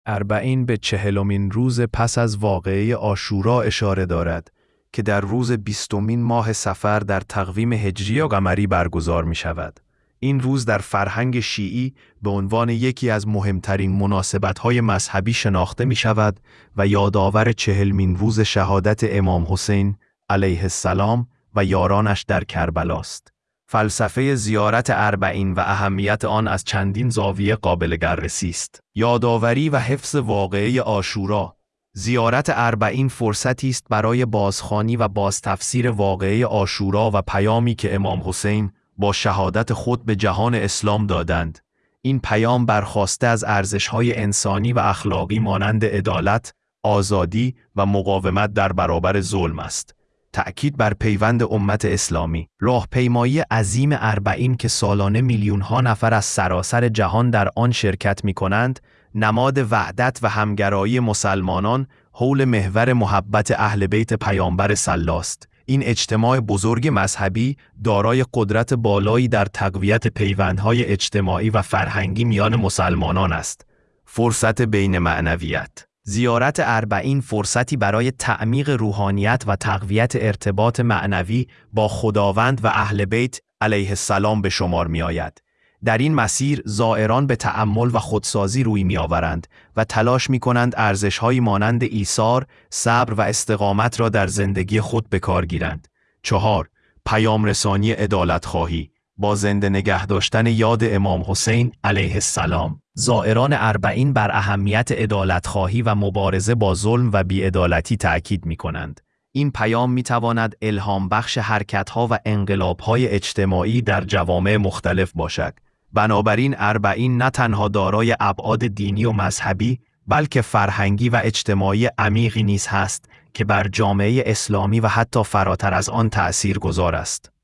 اربعین به 40مین روز پس از واقعه عاشورا اشاره دارد که در روز 20مین ماه صفر در تقویم هجری و قمری برگزار می شود. این روز در فرهنگ شیعی به عنوان یکی از مهمترین مناسبت‌های مذهبی شناخته می شود و یادآور 40مین روز شهادت امام حسین علیه السلام و یارانش در کربلا است. فلسفه زیارت اربعین و اهمیت آن از چندین زاویه قابل بررسی است. یادآوری و حفظ واقعه عاشورا. زیارت اربعین فرصتی است برای بازخوانی و بازتفسیر واقعه عاشورا و پیامی که امام حسین با شهادت خود به جهان اسلام دادند. این پیام برخواسته از ارزش‌های انسانی و اخلاقی مانند عدالت، آزادی و مقاومت در برابر ظلم است. تأکید بر پیوند امت اسلامی. راهپیمایی عظیم اربعین که سالانه میلیون‌ها نفر از سراسر جهان در آن شرکت می‌کنند، نماد وحدت و همگرایی مسلمانان حول محور محبت اهل بیت پیامبر صلی است. این اجتماع بزرگ مذهبی دارای قدرت بالایی در تقویت پیوندهای اجتماعی و فرهنگی میان مسلمانان است. فرصت بین معنویت. زیارت اربعین فرصتی برای تعمیق روحانیت و تقویت ارتباط معنوی با خداوند و اهل بیت علیه السلام به شمار می آید. در این مسیر زائران به تأمل و خودسازی روی می آورند و تلاش می کنند ارزش‌هایی مانند ایثار، صبر و استقامت را در زندگی خود به کار گیرند. 4. پیام رسانی عدالت‌خواهی. با زنده نگه داشتن یاد امام حسین علیه السلام، زائران اربعین بر اهمیت عدالت‌خواهی و مبارزه با ظلم و بی‌عدالتی تأکید می‌کنند. این پیام می‌تواند الهام بخش حرکت‌ها و انقلاب‌های اجتماعی در جوامع مختلف باشد. بنابراین اربعین نه تنها دارای ابعاد دینی و مذهبی، بلکه فرهنگی و اجتماعی عمیقی نیز هست که بر جامعه اسلامی و حتی فراتر از آن تأثیرگذار است.